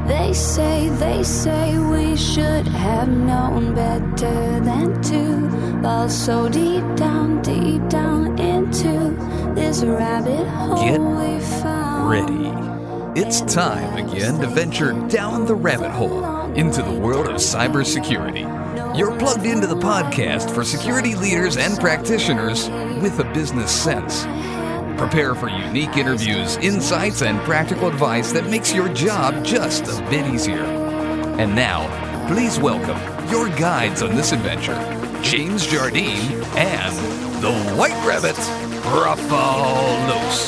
They say we should have known better than to fall so deep down into this rabbit hole. Get we found. ready. It's time again to venture down the rabbit hole into the world of cybersecurity. You're plugged into the podcast for security leaders and practitioners with a business sense. Prepare for unique interviews, insights, and practical advice that makes your job just a bit easier. And now, please welcome your guides on this adventure, James Jardine and the White Rabbit, Rafael Luz.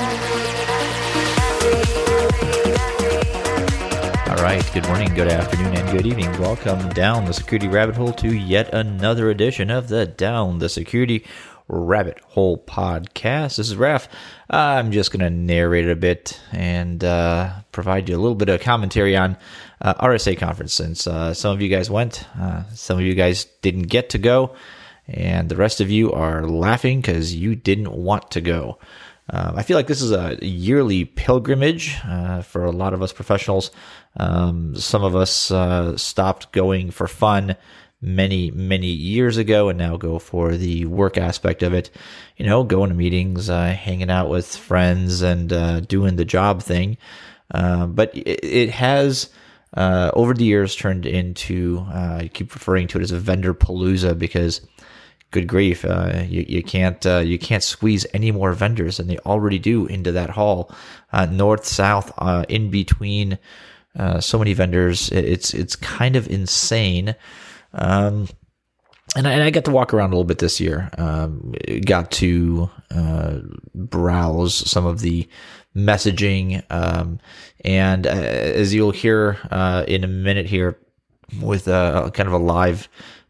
All right, good morning, good afternoon, and good evening. Welcome down the security rabbit hole to yet another edition of the Down the Security Rabbit Hole podcast. This is Raf. I'm just going to narrate it a bit and provide you a little bit of commentary on RSA conference, since some of you guys went, some of you guys didn't get to go, and the rest of you are laughing because you didn't want to go. I feel like this is a yearly pilgrimage for a lot of us professionals. Some of us stopped going for fun many years ago and now go for the work aspect of it, going to meetings, hanging out with friends, and doing the job thing. But it has over the years turned into, I keep referring to it as a vendor palooza, because good grief, you can't squeeze any more vendors than they already do into that hall, north, south, in between. So many vendors, it's kind of insane. And I got to walk around a little bit this year. Got to browse some of the messaging, and as you'll hear in a minute here, with kind of a live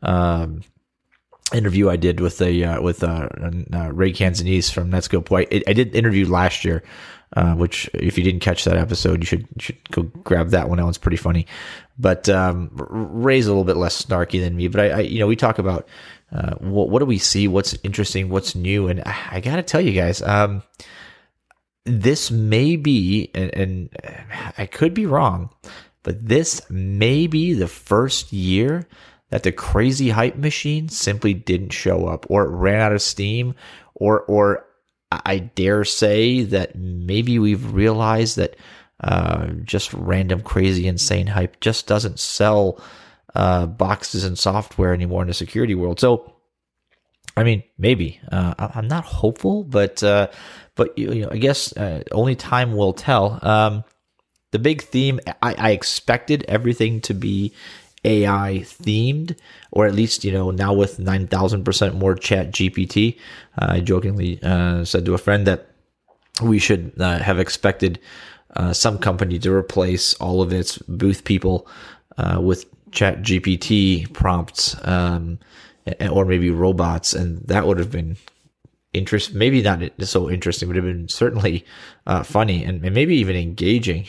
interview I did with Ray Canzanese from Netscope. I did interview last year, which if you didn't catch that episode, you should go grab that one. That one's pretty funny. But Ray's a little bit less snarky than me. But we talk about what do we see, what's interesting, what's new, and I got to tell you guys, this may be, and I could be wrong, but this may be the first year that the crazy hype machine simply didn't show up, or it ran out of steam, or I dare say that maybe we've realized that just random, crazy, insane hype just doesn't sell boxes and software anymore in the security world. So, I mean, maybe I'm not hopeful, but I guess only time will tell. The big theme, I expected everything to be AI themed, or at least, now with 9,000% more Chat GPT. I jokingly said to a friend that we should have expected some company to replace all of its booth people with Chat GPT prompts, or maybe robots, and that would have been interesting. Maybe not so interesting, but it would have been certainly funny and maybe even engaging.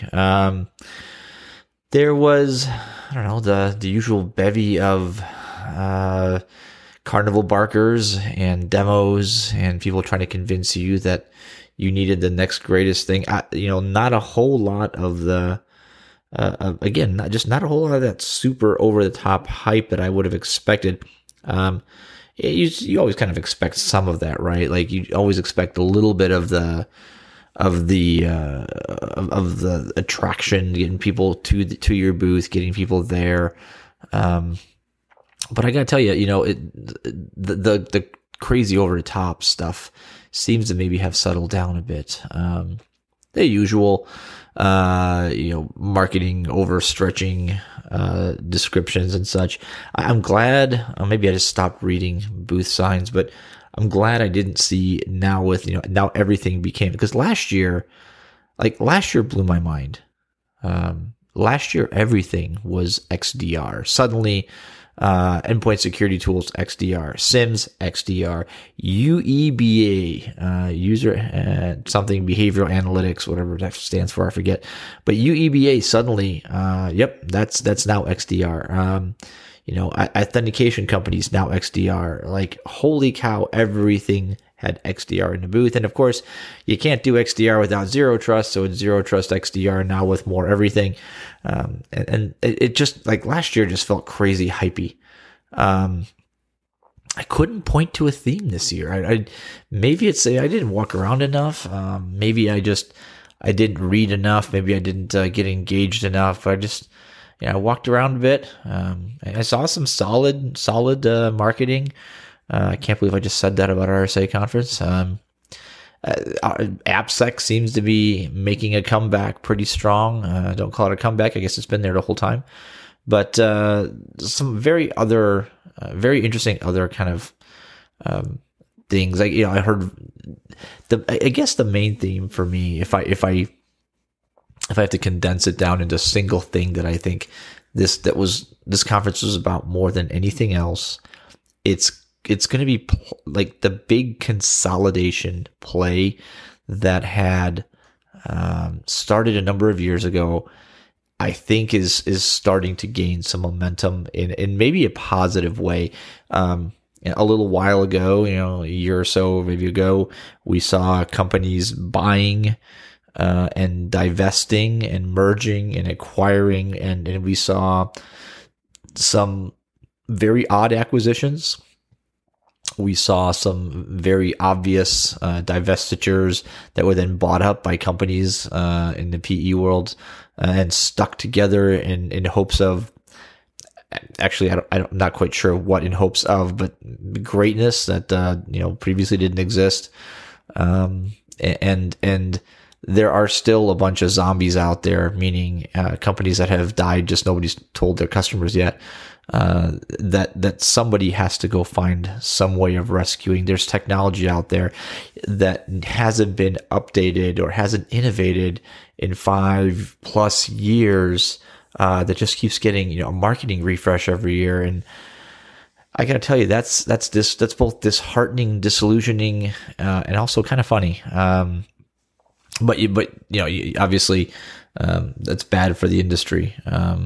There was, the usual bevy of carnival barkers and demos and people trying to convince you that you needed the next greatest thing. Not a whole lot of the, again, not a whole lot of that super over the top hype that I would have expected. You always kind of expect some of that, right? Like you always expect a little bit of the attraction, getting people to your booth, getting people there. But I gotta tell you, the crazy over the top stuff seems to maybe have settled down a bit. The usual, marketing overstretching descriptions and such. I'm glad. Maybe I just stopped reading booth signs, but I'm glad I didn't see now with, now everything became, because last year blew my mind. Last year, everything was XDR. Suddenly, endpoint security tools, XDR, SIMs, XDR, UEBA, user, something behavioral analytics, whatever that stands for, I forget. But UEBA suddenly, that's now XDR. Authentication companies now XDR. Like, holy cow, everything had XDR in the booth. And of course, you can't do XDR without Zero Trust. So it's Zero Trust XDR now with more everything. And it just, like, last year just felt crazy hypey. I couldn't point to a theme this year. Maybe it's I didn't walk around enough. Maybe I didn't read enough. Maybe I didn't get engaged enough. I walked around a bit. I saw some solid marketing. I can't believe I just said that about RSA conference. AppSec seems to be making a comeback pretty strong. Don't call it a comeback. I guess it's been there the whole time. But some very interesting other kind of things. Like, I heard I guess the main theme for me, if I have to condense it down into a single thing that I think this conference was about more than anything else, it's going to be like the big consolidation play that had started a number of years ago. I think is starting to gain some momentum in maybe a positive way. A little while ago, a year or so maybe ago, we saw companies buying and divesting and merging and acquiring, and we saw some very odd acquisitions. We saw some very obvious divestitures that were then bought up by companies in the PE world and stuck together in hopes of, actually, I'm not quite sure what in hopes of, but greatness that previously didn't exist. And there are still a bunch of zombies out there, meaning companies that have died, just nobody's told their customers yet. That somebody has to go find some way of rescuing. There's technology out there that hasn't been updated or hasn't innovated in 5+ years, that just keeps getting, a marketing refresh every year. And I gotta tell you, that's both disheartening, disillusioning, and also kind of funny. But obviously, that's bad for the industry.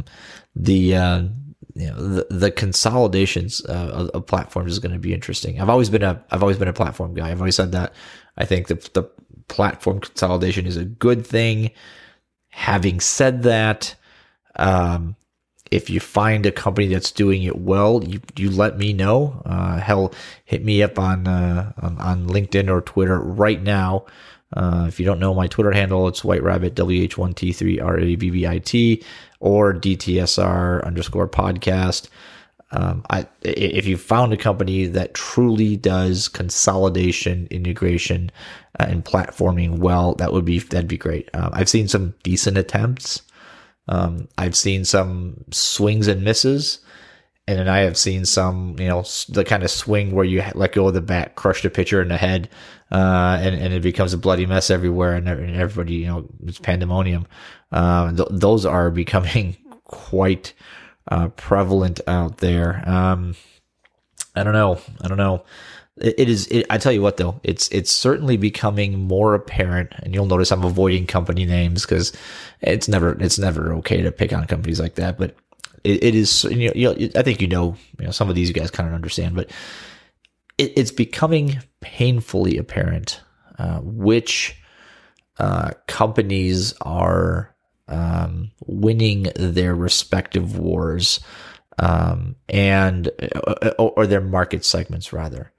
The consolidations of platforms is going to be interesting. I've always been a platform guy. I've always said that. I think the platform consolidation is a good thing. Having said that, if you find a company that's doing it well, you let me know. Hell, hit me up on LinkedIn or Twitter right now. If you don't know my Twitter handle, it's White Rabbit, WH1T3RABBIT, or DTSR_podcast. If you found a company that truly does consolidation, integration, and platforming well, that'd be great. I've seen some decent attempts. I've seen some swings and misses. And then I have seen some, the kind of swing where you let go of the bat, crush the pitcher in the head, and it becomes a bloody mess everywhere, and everybody, it's pandemonium. Those are becoming quite prevalent out there. I don't know. It is. I tell you what, though, it's certainly becoming more apparent, and you'll notice I'm avoiding company names because it's never okay to pick on companies like that, but. It is, I think some of these you guys kind of understand, but it's becoming painfully apparent which companies are winning their respective wars, and or their market segments rather.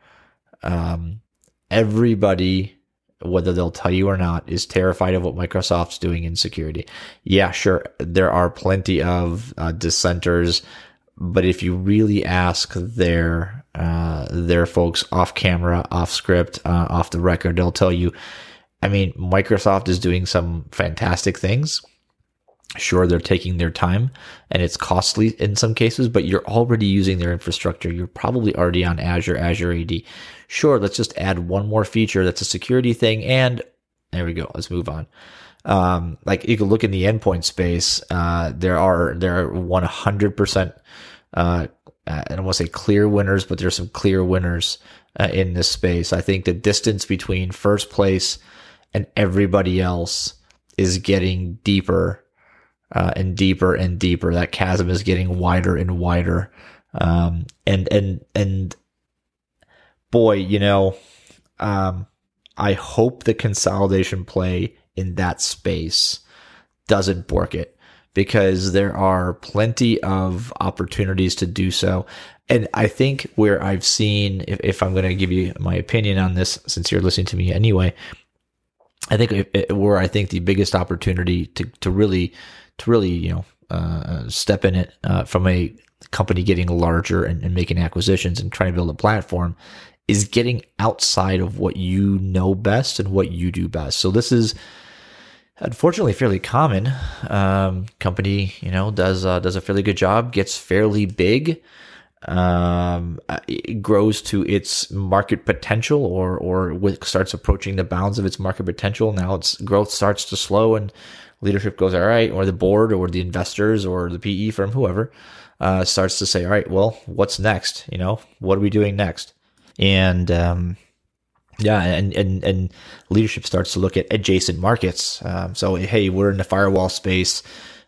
Everybody, whether they'll tell you or not, is terrified of what Microsoft's doing in security. Yeah, sure, there are plenty of dissenters, but if you really ask their folks off camera, off script, off the record, they'll tell you, Microsoft is doing some fantastic things. Sure, they're taking their time, and it's costly in some cases, but you're already using their infrastructure. You're probably already on Azure AD. Sure, let's just add one more feature that's a security thing, and there we go. Let's move on. Like you can look in the endpoint space. There are 100%. I don't want to say clear winners, but there's some clear winners in this space. I think the distance between first place and everybody else is getting deeper. And deeper and deeper. That chasm is getting wider and wider. And boy, I hope the consolidation play in that space doesn't bork it, because there are plenty of opportunities to do so. And I think where I've seen, if I'm going to give you my opinion on this, since you're listening to me anyway, I think where I think the biggest opportunity to really, step in it from a company getting larger and making acquisitions and trying to build a platform is getting outside of what you know best and what you do best. So this is unfortunately fairly common. Company, does a fairly good job, gets fairly big, it grows to its market potential or starts approaching the bounds of its market potential. Now its growth starts to slow and leadership goes, all right, or the board or the investors or the PE firm, whoever, starts to say, all right, well, what's next? What are we doing next? And, and leadership starts to look at adjacent markets. So, hey, we're in the firewall space.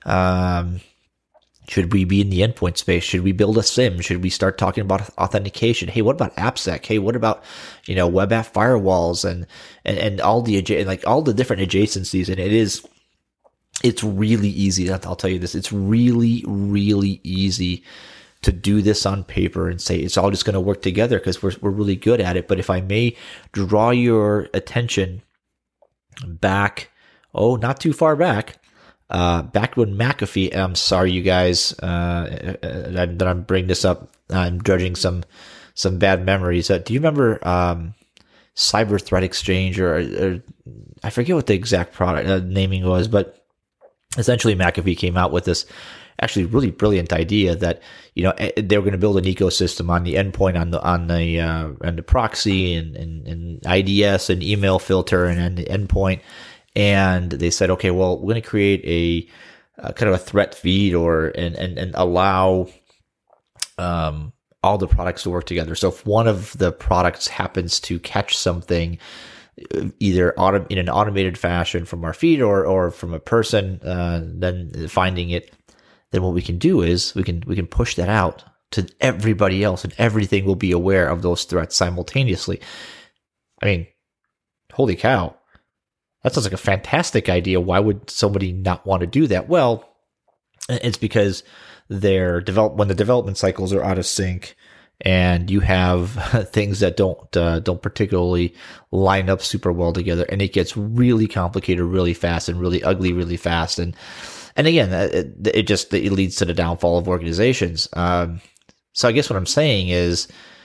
Should we be in the endpoint space? Should we build a SIM? Should we start talking about authentication? Hey, what about AppSec? Hey, what about, web app firewalls and all the all the different adjacencies? And it's really easy. I'll tell you this. It's really, really easy to do this on paper and say it's all just going to work together because we're really good at it. But if I may draw your attention back, not too far back when McAfee, I'm sorry, you guys, that I'm bringing this up. I'm dredging some bad memories. Do you remember Cyber Threat Exchange or I forget what the exact product naming was, but essentially McAfee came out with this actually really brilliant idea that they were going to build an ecosystem on the endpoint, on the proxy and IDS and email filter and the endpoint. And they said, okay, well, we're going to create a kind of a threat feed and allow all the products to work together. So if one of the products happens to catch something, either in an automated fashion from our feed or from a person, then finding it, then what we can do is we can push that out to everybody else, and everything will be aware of those threats simultaneously. I mean, holy cow. That sounds like a fantastic idea. Why would somebody not want to do that? Well, it's because when the development cycles are out of sync and you have things that don't particularly line up super well together, and it gets really complicated really fast and really ugly really fast. And again, it leads to the downfall of organizations. So I guess what I'm saying is,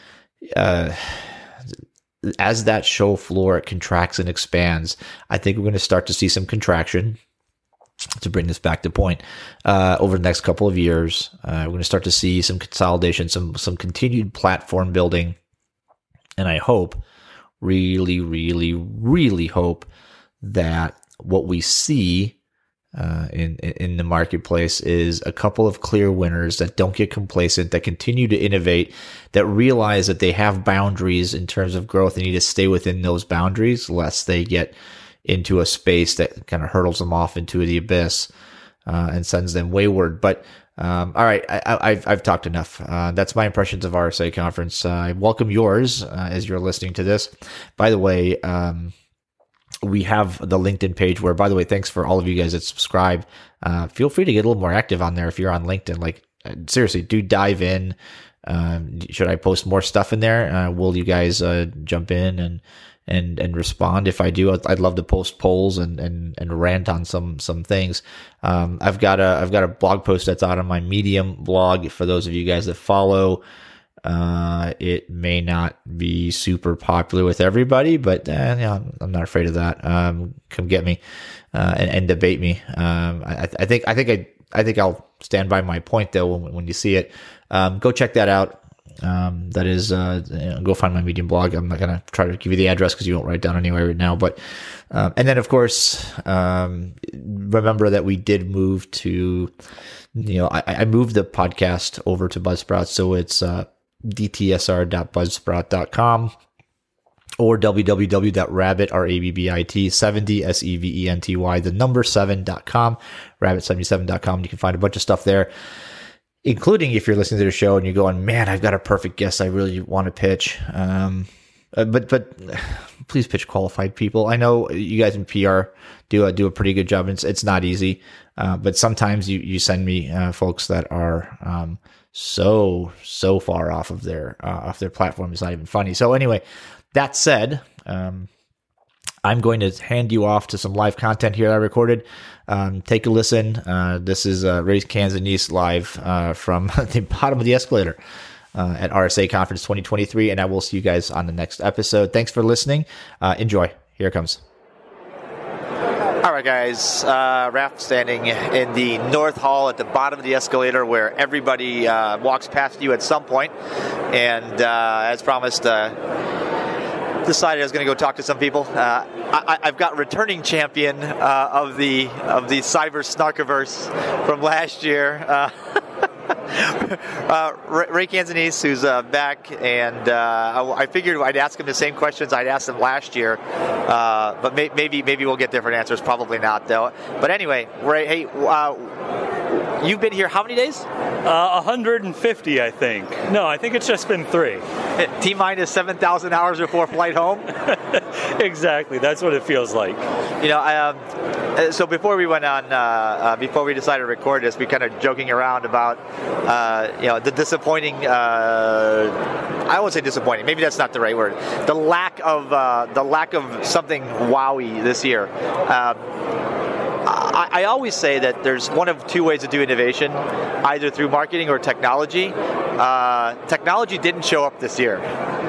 as that show floor contracts and expands, I think we're going to start to see some contraction. To bring this back to point, over the next couple of years, we're going to start to see some consolidation, some continued platform building, and I hope, really, really, really hope that what we see in the marketplace is a couple of clear winners that don't get complacent, that continue to innovate, that realize that they have boundaries in terms of growth and need to stay within those boundaries lest they get into a space that kind of hurdles them off into the abyss and sends them wayward. But all right, I've talked enough. That's my impressions of RSA Conference. I welcome yours as you're listening to this. By the way, we have the LinkedIn page where, by the way, thanks for all of you guys that subscribe. Feel free to get a little more active on there if you're on LinkedIn. Like, seriously, do dive in. Should I post more stuff in there? Will you guys jump in and respond? If I do, I'd love to post polls and rant on some things. I've got a blog post that's out on my Medium blog for those of you guys that follow. It may not be super popular with everybody, but I'm not afraid of that. Come get me and debate me. I think I'll stand by my point though when you see it. Go check that out. That is, go find my Medium blog. I'm not going to try to give you the address because you won't write it down anyway right now. But, and then of course, remember that we did move to, I moved the podcast over to Buzzsprout. So it's, dtsr.buzzsprout.com or www.rabbit70seventy, the number 7.com, rabbit77.com. You can find a bunch of stuff there, including if you're listening to the show and you're going, man, I've got a perfect guest I really want to pitch. But please pitch qualified people. I know you guys in PR do a pretty good job. It's not easy, but sometimes you send me folks that are so far off of their platform. It's not even funny. So anyway, that said, I'm going to hand you off to some live content here that I recorded. Take a listen. This is Ray Canzanese live from the bottom of the escalator at RSA Conference 2023, and I will see you guys on the next episode. Thanks for listening. Enjoy. Here it comes. All right, guys. Raph standing in the North Hall at the bottom of the escalator where everybody walks past you at some point. And as promised, decided I was going to go talk to some people. I've got returning champion of the cyber snarkiverse from last year, Ray Canzanese, who's back, and I figured I'd ask him the same questions I'd asked him last year, but maybe we'll get different answers. Probably not, though. But anyway, Ray, hey, you've been here how many days? 150, I think. No, I think it's just been 3. T-minus 7,000 hours before flight home? Exactly. That's what it feels like. You know, so before we went on, before we decided to record this, we kind of joking around about, the disappointing, I won't say disappointing, maybe that's not the right word, the lack of something wowy this year. I always say that there's one of two ways to do innovation, either through marketing or technology. Technology didn't show up this year.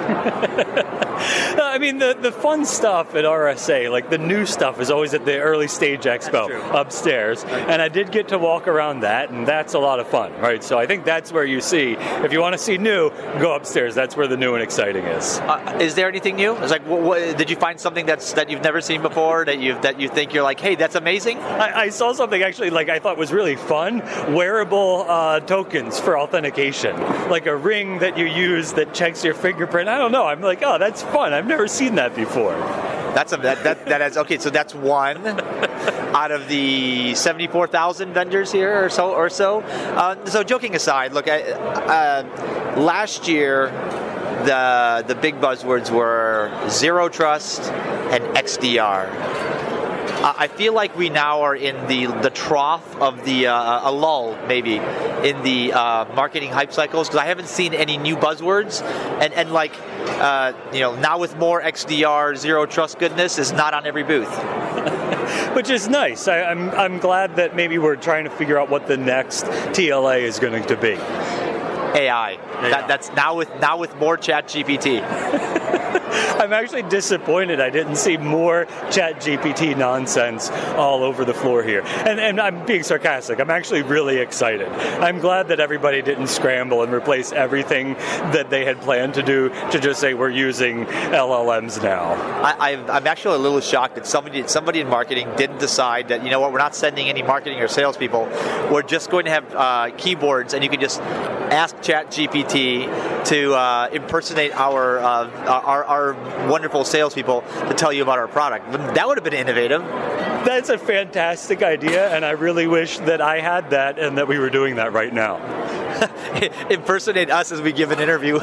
I mean, the fun stuff at RSA, like the new stuff, is always at the early stage expo upstairs. And I did get to walk around that, and that's a lot of fun, right? So I think that's where you see, if you want to see new, go upstairs. That's where the new and exciting is. Is there anything new? It's like, did you find something that you've never seen before, that you think you're like, hey, that's amazing? I saw something actually like I thought was really fun. Wearable tokens for authentication, like a ring that you use that checks your fingerprint. I don't know. I'm like, oh, that's fun. I've never seen that before. That is okay. So that's one out of the 74,000 vendors here or so. So joking aside, look, last year the big buzzwords were Zero Trust and XDR. I feel like we now are in the trough of a lull, maybe, in the marketing hype cycles, because I haven't seen any new buzzwords, and like, now with more XDR, Zero Trust goodness is not on every booth. Which is nice. I'm glad that maybe we're trying to figure out what the next TLA is going to be. AI. That's now with more ChatGPT. I'm actually disappointed I didn't see more ChatGPT nonsense all over the floor here. And I'm being sarcastic. I'm actually really excited. I'm glad that everybody didn't scramble and replace everything that they had planned to do to just say we're using LLMs now. I'm actually a little shocked that somebody in marketing didn't decide that, you know what, we're not sending any marketing or salespeople. We're just going to have keyboards, and you can just ask ChatGPT to impersonate our wonderful salespeople to tell you about our product. That would have been innovative. That's a fantastic idea, and I really wish that I had that and that we were doing that right now. Impersonate us as we give an interview.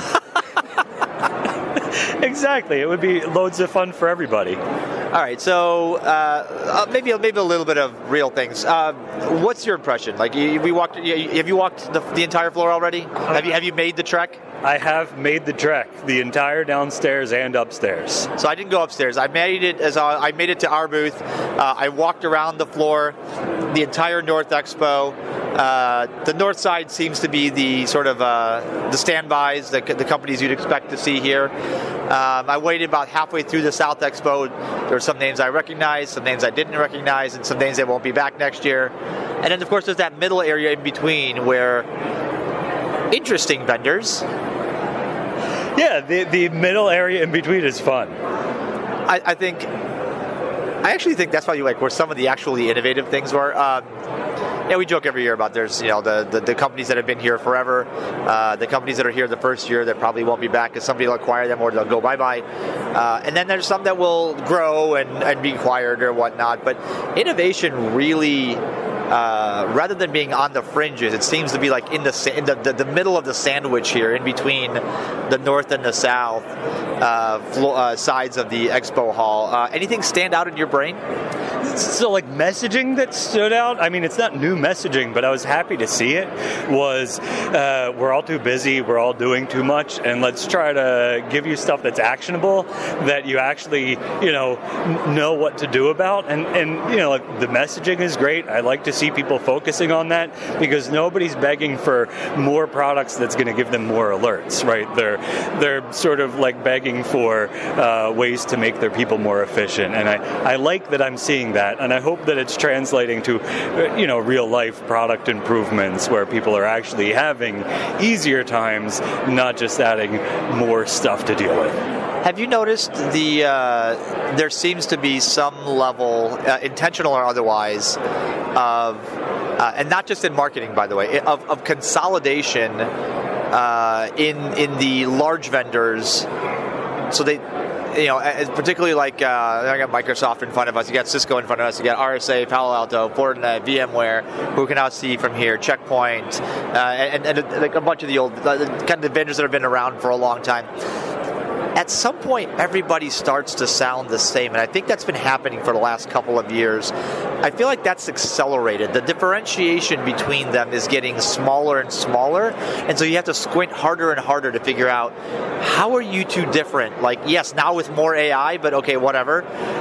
Exactly. It would be loads of fun for everybody. All right, so maybe a little bit of real things. What's your impression? Like, have you walked the entire floor already? Have you made the trek? I have made the trek, the entire downstairs and upstairs. So I didn't go upstairs. I made it to our booth. I walked around the floor, the entire North Expo. The north side seems to be the sort of the standbys, the companies you'd expect to see here. I waited about halfway through the South Expo. There were some names I recognized, some names I didn't recognize, and some names that won't be back next year. And then, of course, there's that middle area in between where interesting vendors. Yeah, the middle area in between is fun. I actually think that's probably like where some of the actually innovative things were. Yeah, we joke every year about there's the companies that have been here forever, the companies that are here the first year that probably won't be back because somebody will acquire them or they'll go bye-bye. And then there's some that will grow and be acquired or whatnot. But innovation really, rather than being on the fringes, it seems to be like in the middle of the sandwich here, in between the north and the south. sides of the expo hall. Anything stand out in your brain? So, like, messaging that stood out, I mean, it's not new messaging, but I was happy to see it, was we're all too busy, we're all doing too much, and let's try to give you stuff that's actionable, that you actually, know what to do about. And like, the messaging is great. I like to see people focusing on that, because nobody's begging for more products that's going to give them more alerts, right? They're sort of like begging for ways to make their people more efficient. And I like that I'm seeing that, and I hope that it's translating to real life product improvements where people are actually having easier times, not just adding more stuff to deal with. Have you noticed there seems to be some level, intentional or otherwise, of and not just in marketing, by the way, of consolidation in the large vendors, so they. Particularly like I got Microsoft in front of us, you got Cisco in front of us, you got RSA, Palo Alto, Fortinet, VMware, who can now see from here, Checkpoint, and like a bunch of the old kind of the vendors that have been around for a long time. At some point, everybody starts to sound the same, and I think that's been happening for the last couple of years. I feel like that's accelerated. The differentiation between them is getting smaller and smaller, and so you have to squint harder and harder to figure out, how are you two different? Like, yes, now with more AI, but okay, whatever.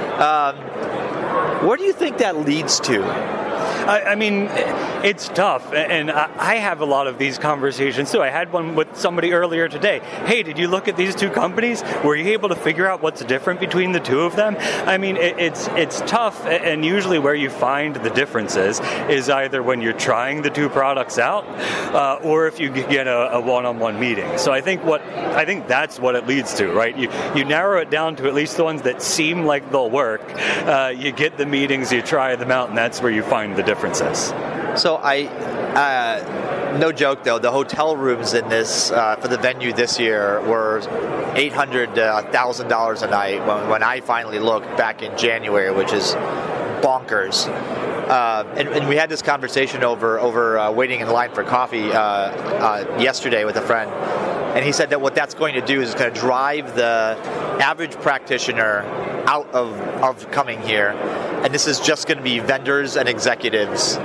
Where do you think that leads to? I mean, it's tough, and I have a lot of these conversations too. I had one with somebody earlier today. Hey, did you look at these two companies? Were you able to figure out what's different between the two of them? I mean, it's tough, and usually where you find the differences is either when you're trying the two products out, or if you get a one-on-one meeting. So I think that's what it leads to, right? You narrow it down to at least the ones that seem like they'll work. You get the meetings, you try them out, and that's where you find the differences. So no joke though, the hotel rooms in this for the venue this year were $800 to $1,000 a night when I finally looked back in January, which is bonkers. And we had this conversation over waiting in line for coffee yesterday with a friend. And he said that what that's going to do is going to drive the average practitioner out of coming here. And this is just going to be vendors and executives.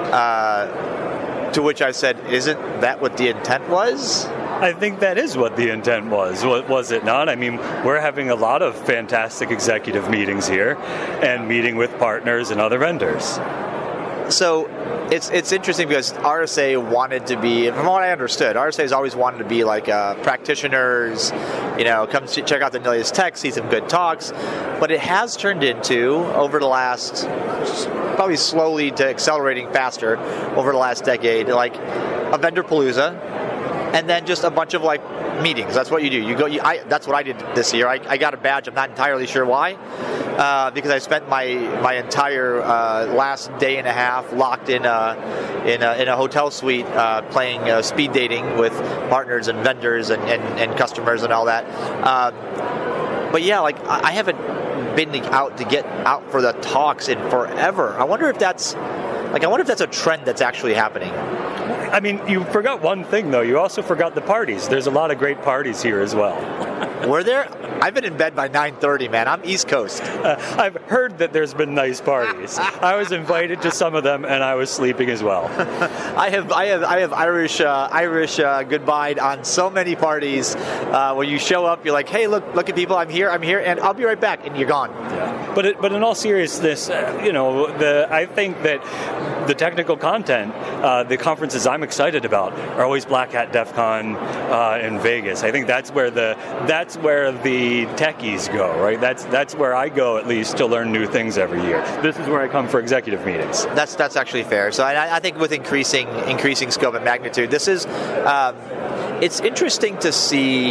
To which I said, isn't that what the intent was? I think that is what the intent was it not? I mean, we're having a lot of fantastic executive meetings here and meeting with partners and other vendors. So it's interesting because RSA wanted to be, from what I understood, RSA has always wanted to be like practitioners, come check out the latest tech, see some good talks. But it has turned into, over the last, probably slowly to accelerating faster over the last decade, like a vendor palooza, and then just a bunch of like meetings. That's what you do. You go. That's what I did this year. I got a badge. I'm not entirely sure why, because I spent my entire last day and a half locked in a hotel suite playing speed dating with partners and vendors and customers and all that. But yeah, like I haven't been out to get out for the talks in forever. I wonder if that's a trend that's actually happening. I mean, you forgot one thing, though. You also forgot the parties. There's a lot of great parties here as well. Were there? I've been in bed by 9:30, man. I'm East Coast. I've heard that there's been nice parties. I was invited to some of them, and I was sleeping as well. I have Irish goodbye on so many parties where you show up, you're like, hey, look at people. I'm here, and I'll be right back, and you're gone. Yeah. But in all seriousness, I think that the technical content, the conferences I'm excited about, are always Black Hat DEF CON in Vegas. I think that's where the techies go, right? That's where I go, at least, to learn new things every year. This is where I come for executive meetings. That's actually fair. So I think with increasing scope and magnitude, this is it's interesting to see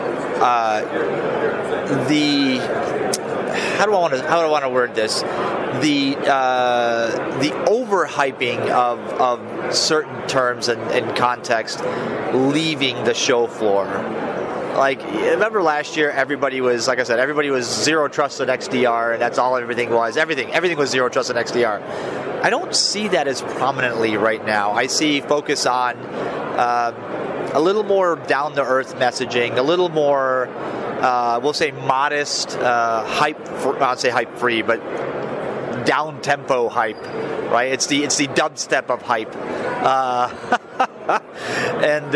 how do I want to word this? The overhyping of certain terms and context leaving the show floor. Like, remember last year, everybody was zero trust in XDR, and that's all everything was. Everything was zero trust in XDR. I don't see that as prominently right now. I see focus on a little more down-to-earth messaging, a little more we'll say modest I'd say hype free, but down tempo hype, right? It's the dubstep of hype, and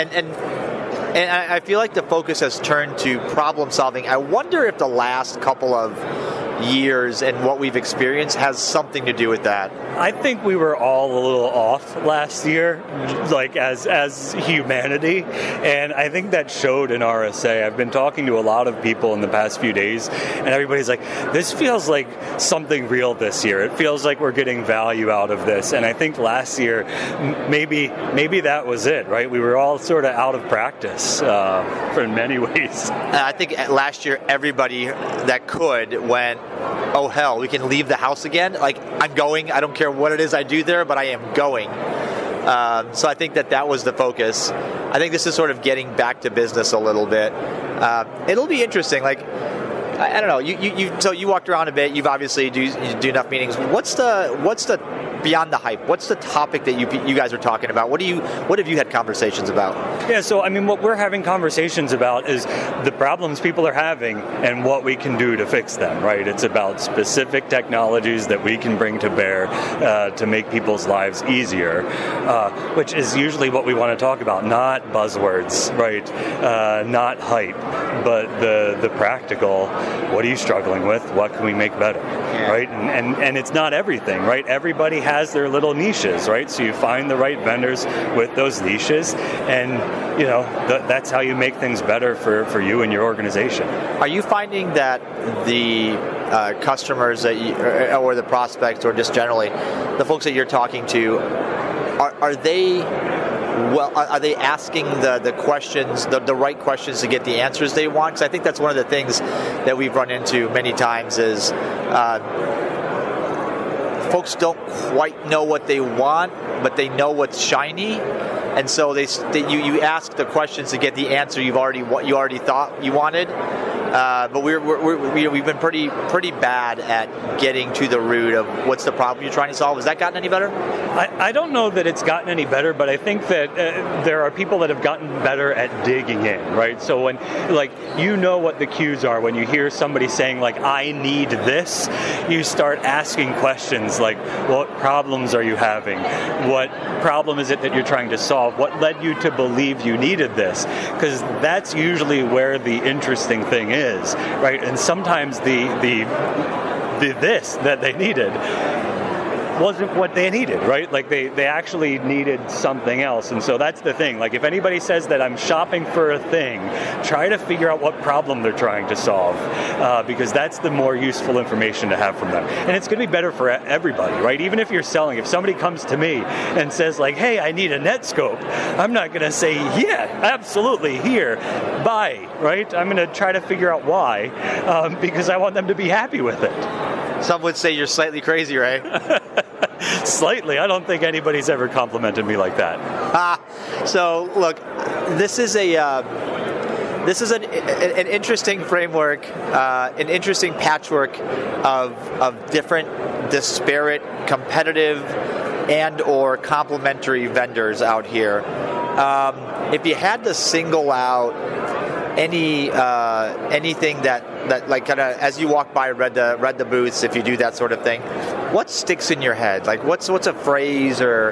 I feel like the focus has turned to problem solving. I wonder if the last couple of years and what we've experienced has something to do with that. I think we were all a little off last year, like as humanity, and I think that showed in RSA. I've been talking to a lot of people in the past few days, and everybody's like, this feels like something real this year. It feels like we're getting value out of this, and I think last year, maybe that was it, right? We were all sort of out of practice in many ways. I think last year, everybody that could went, oh hell, we can leave the house again? Like, I'm going, I don't care what it is I do there, but I am going. So I think that was the focus. I think this is sort of getting back to business a little bit. It'll be interesting. Like, I don't know. So you walked around a bit. You've obviously do enough meetings. What's the beyond the hype? What's the topic that you guys are talking about? What have you had conversations about? Yeah. So I mean, what we're having conversations about is the problems people are having and what we can do to fix them. Right. It's about specific technologies that we can bring to bear to make people's lives easier, which is usually what we want to talk about. Not buzzwords, right? Not hype, but the practical. What are you struggling with? What can we make better? Yeah. Right? And it's not everything, right? Everybody has their little niches, right? So you find the right vendors with those niches, and that's how you make things better for you and your organization. Are you finding that the customers that or the prospects, or just generally the folks that you're talking to, are they asking the questions, the right questions to get the answers they want? Because I think that's one of the things that we've run into many times is folks don't quite know what they want, but they know what's shiny, and so you ask the questions to get the answer you already thought you wanted. But we've been pretty bad at getting to the root of what's the problem you're trying to solve. Has that gotten any better? I don't know that it's gotten any better, but I think that there are people that have gotten better at digging in, right? So when, what the cues are when you hear somebody saying, like, I need this, you start asking questions like, what problems are you having? What problem is it that you're trying to solve? What led you to believe you needed this? Because that's usually where the interesting thing is, right? And sometimes the this that they needed wasn't what they needed, right? Like they actually needed something else. And so that's the thing. Like, if anybody says that I'm shopping for a thing, try to figure out what problem they're trying to solve, because that's the more useful information to have from them. And it's going to be better for everybody, right? Even if you're selling, if somebody comes to me and says, like, hey, I need a Netscope, I'm not going to say, yeah, absolutely, here, buy, right? I'm going to try to figure out why, because I want them to be happy with it. Some would say you're slightly crazy, right? Slightly. I don't think anybody's ever complimented me like that. So, look, this is an interesting framework, an interesting patchwork of different disparate, competitive, and or complementary vendors out here. If you had to single out anything that like kind of as you walk by read the booths, if you do that sort of thing, what sticks in your head? Like what's a phrase or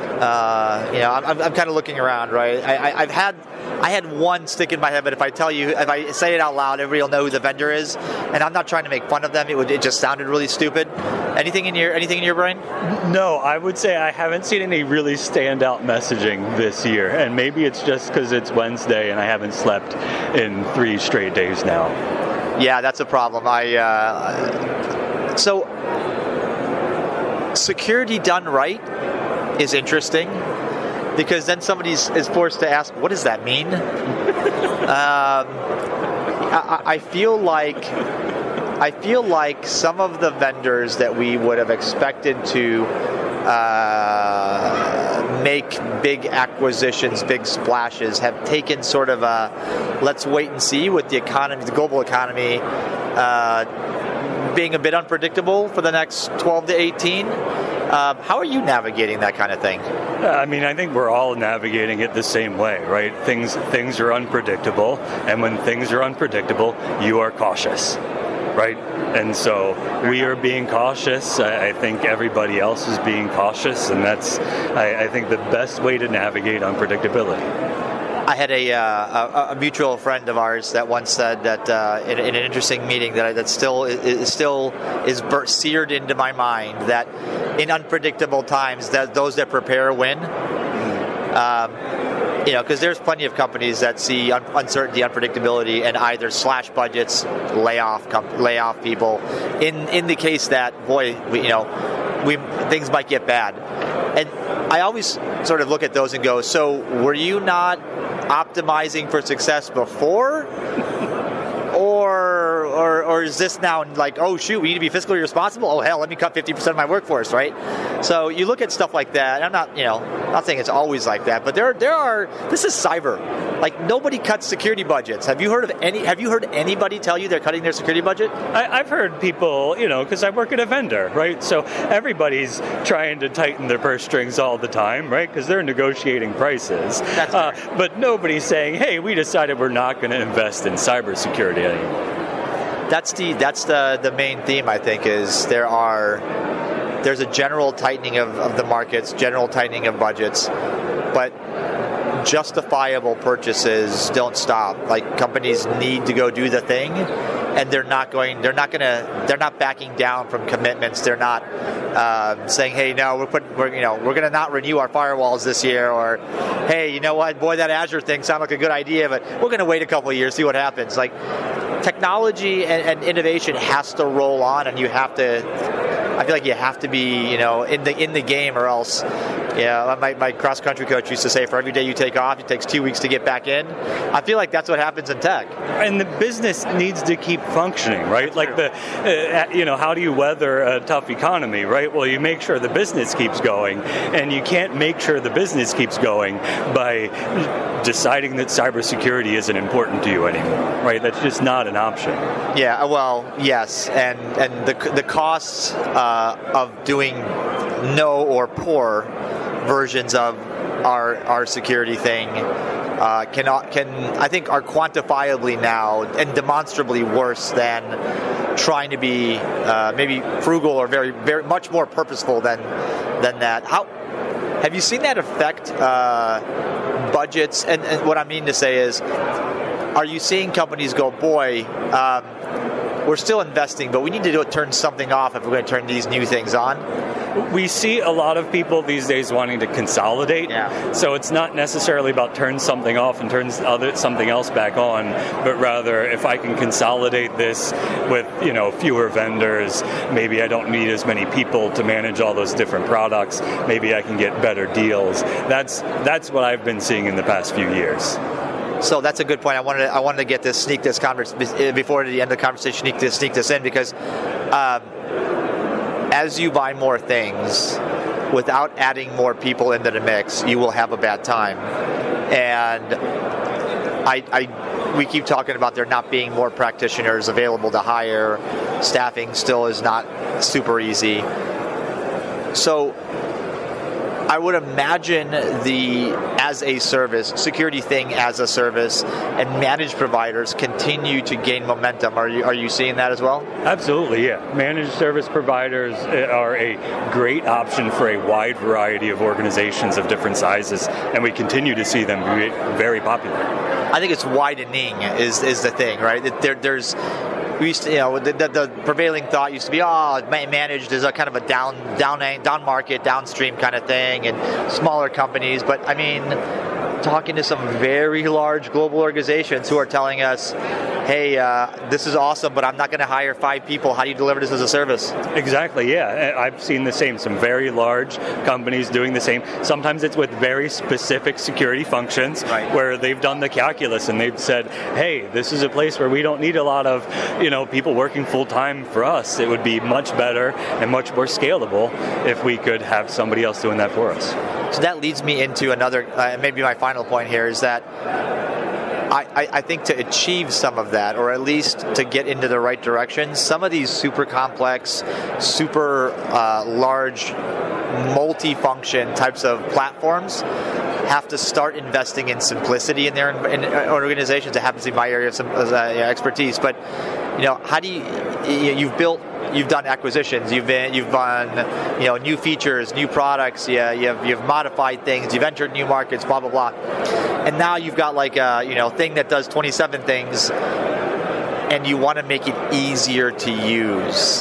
I'm kind of looking around, right? I had one stick in my head, but if I say it out loud, everybody will know who the vendor is, and I'm not trying to make fun of them. It just sounded really stupid. Anything in your brain? No, I would say I haven't seen any really standout messaging this year, and maybe it's just because it's Wednesday and I haven't slept in 3 straight days now. Yeah, that's a problem. So security done right is interesting, because then somebody is forced to ask, what does that mean? I feel like some of the vendors that we would have expected to make big acquisitions, big splashes, have taken sort of a let's wait and see with the economy, the global economy being a bit unpredictable for the next 12 to 18. How are you navigating that kind of thing? I mean, I think we're all navigating it the same way, right? Things are unpredictable, and when things are unpredictable, you are cautious, right? And so we are being cautious. I think everybody else is being cautious, and that's, I think, the best way to navigate unpredictability. I had a mutual friend of ours that once said that in an interesting meeting that still is seared into my mind, that in unpredictable times, that those that prepare win. Because there's plenty of companies that see uncertainty, unpredictability, and either slash budgets, lay off people. In the case that things might get bad, and I always sort of look at those and go, so were you not optimizing for success before, or is this now like, oh shoot, we need to be fiscally responsible? Oh hell, let me cut 50% of my workforce, right? So you look at stuff like that. And I'm not saying it's always like that, but there are. This is cyber. Like, nobody cuts security budgets. Have you heard anybody tell you they're cutting their security budget? I've heard people, because I work at a vendor, right? So everybody's trying to tighten their purse strings all the time, right? Because they're negotiating prices. That's but nobody's saying, hey, we decided we're not going to invest in cybersecurity anymore. That's the main theme, I think, is there's a general tightening of the markets, general tightening of budgets, but justifiable purchases don't stop. Like, companies need to go do the thing, and they're not backing down from commitments. They're not saying, hey, no, we're going to not renew our firewalls this year, or hey, you know what, boy, that Azure thing sounded like a good idea, but we're going to wait a couple of years, see what happens. Like, technology and innovation has to roll on, and I feel like you have to be, in the game, or else. Yeah, my cross-country coach used to say, for every day you take off, it takes 2 weeks to get back in. I feel like that's what happens in tech. And the business needs to keep functioning, right? Like how do you weather a tough economy, right? Well, you make sure the business keeps going, and you can't make sure the business keeps going by deciding that cybersecurity isn't important to you anymore, right? That's just not an option. Yeah, well, yes, and the costs of doing no or poor versions of our security thing can I think are quantifiably now and demonstrably worse than trying to be maybe frugal or very, very much more purposeful than that. How have you seen that affect budgets? And what I mean to say is, are you seeing companies go, boy, we're still investing, but we need to turn something off if we're going to turn these new things on? We see a lot of people these days wanting to consolidate. Yeah. So it's not necessarily about turn something off and turn something else back on, but rather, if I can consolidate this with fewer vendors, maybe I don't need as many people to manage all those different products. Maybe I can get better deals. That's what I've been seeing in the past few years. So that's a good point. I wanted to get this, sneak this conversation before the end of the conversation. Sneak this in because as you buy more things, without adding more people into the mix, you will have a bad time. And we keep talking about there not being more practitioners available to hire. Staffing still is not super easy. So I would imagine as a service, security thing as a service, and managed providers continue to gain momentum. Are you seeing that as well? Absolutely, yeah. Managed service providers are a great option for a wide variety of organizations of different sizes, and we continue to see them be very popular. I think it's widening is the thing, right? There's we used to, the prevailing thought used to be, managed is a kind of a down market, downstream kind of thing, and smaller companies. But I mean, talking to some very large global organizations who are telling us, hey, this is awesome, but I'm not going to hire 5 people. How do you deliver this as a service? Exactly, yeah. I've seen the same. Some very large companies doing the same. Sometimes it's with very specific security functions, right, where they've done the calculus and they've said, hey, this is a place where we don't need a lot of people working full-time for us. It would be much better and much more scalable if we could have somebody else doing that for us. So that leads me into another, maybe my final point here, is that I think to achieve some of that, or at least to get into the right direction, some of these super complex, super large, multi-function types of platforms have to start investing in simplicity in their organizations. It happens to be my area of expertise, but how do you've done acquisitions, you've done new features, new products, you've modified things, you've entered new markets, blah blah blah, and now you've got like a thing that does 27 things, and you want to make it easier to use.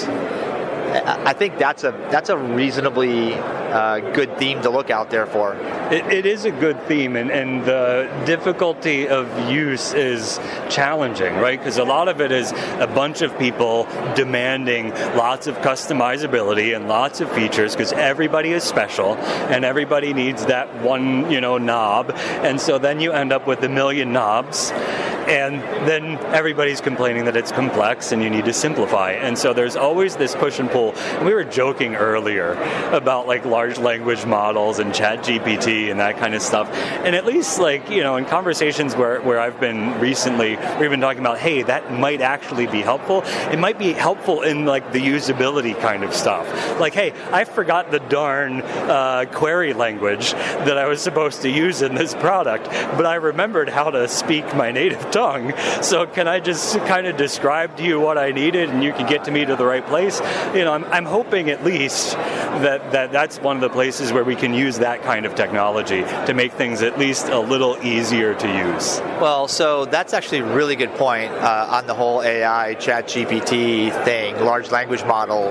I think that's a reasonably good theme to look out there for. It is a good theme, and the difficulty of use is challenging, right? Because a lot of it is a bunch of people demanding lots of customizability and lots of features, because everybody is special and everybody needs that one, knob, and so then you end up with a million knobs. And then everybody's complaining that it's complex and you need to simplify. And so there's always this push and pull. And we were joking earlier about like large language models and ChatGPT and that kind of stuff. And at least in conversations where I've been recently, we've been talking about, hey, that might actually be helpful. It might be helpful in like the usability kind of stuff. Like, hey, I forgot the darn query language that I was supposed to use in this product, but I remembered how to speak my native tongue. So can I just kind of describe to you what I needed and you can get to me to the right place? I'm hoping at least that's one of the places where we can use that kind of technology to make things at least a little easier to use. Well, so that's actually a really good point on the whole AI, ChatGPT thing, large language model,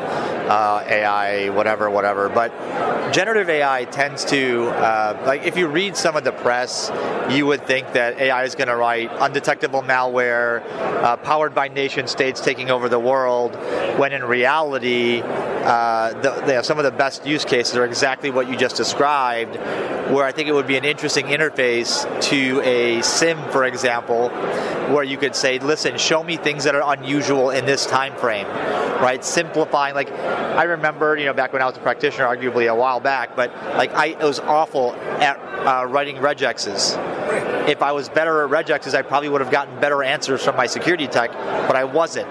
AI, whatever. But generative AI tends to, if you read some of the press, you would think that AI is going to write undetectable malware powered by nation states taking over the world, when in reality some of the best use cases are exactly what you just described, where I think it would be an interesting interface to a SIM, for example, where you could say, listen, show me things that are unusual in this time frame, right? Simplifying, I remember, back when I was a practitioner, arguably a while back, but I was awful at writing regexes. If I was better at regexes, I probably would have gotten better answers from my security tech, but I wasn't.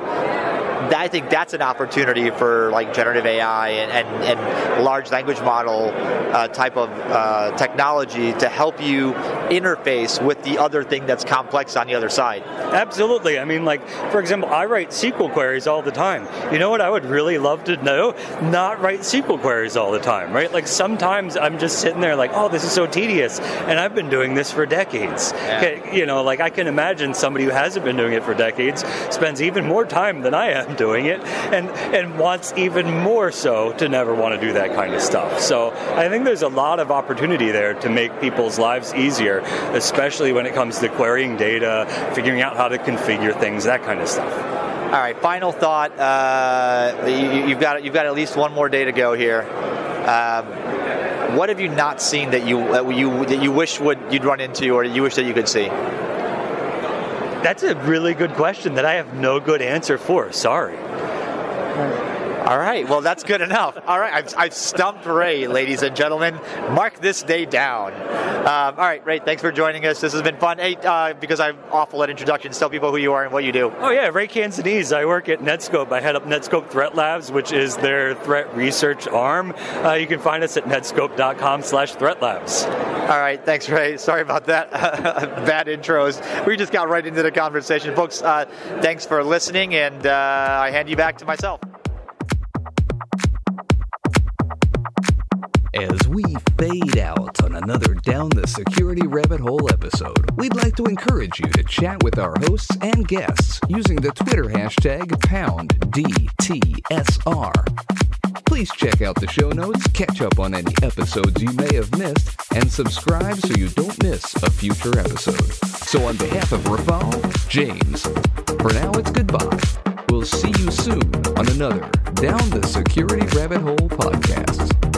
I think that's an opportunity for generative AI and large language model type of technology to help you interface with the other thing that's complex on the other side. Absolutely. I mean, for example, I write SQL queries all the time. You know what I would really love to know? Not write SQL queries all the time, right? Sometimes I'm just sitting there oh, this is so tedious, and I've been doing this for decades. Yeah. I can imagine somebody who hasn't been doing it for decades spends even more time than I am doing it, and wants even more so to never want to do that kind of stuff. So I think there's a lot of opportunity there to make people's lives easier, especially when it comes to querying data, figuring out how to configure things, that kind of stuff. All right, final thought. You've got at least one more day to go here. What have you not seen that you wish you'd run into, or you wish that you could see? That's a really good question that I have no good answer for. Sorry. All right. Well, that's good enough. All right. I've stumped Ray, ladies and gentlemen. Mark this day down. All right, Ray, thanks for joining us. This has been fun. Hey, because I'm awful at introductions, tell people who you are and what you do. Oh, yeah. Ray Canzanese. I work at Netskope. I head up Netskope Threat Labs, which is their threat research arm. You can find us at netskope.com/threatlabs. All right. Thanks, Ray. Sorry about that. Bad intros. We just got right into the conversation. Folks, thanks for listening, and I hand you back to myself. As we fade out on another Down the Security Rabbit Hole episode, we'd like to encourage you to chat with our hosts and guests using the Twitter hashtag #DTSR. Please check out the show notes, catch up on any episodes you may have missed, and subscribe so you don't miss a future episode. So on behalf of Rafal, James, for now it's goodbye. We'll see you soon on another Down the Security Rabbit Hole podcast.